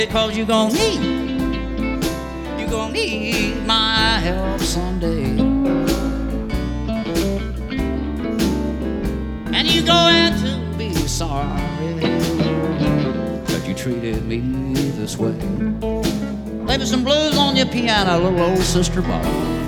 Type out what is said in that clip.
Because you're gonna need my help someday. And you going to be sorry that you treated me this way. Play me some blues on your piano, little old Sister Bob.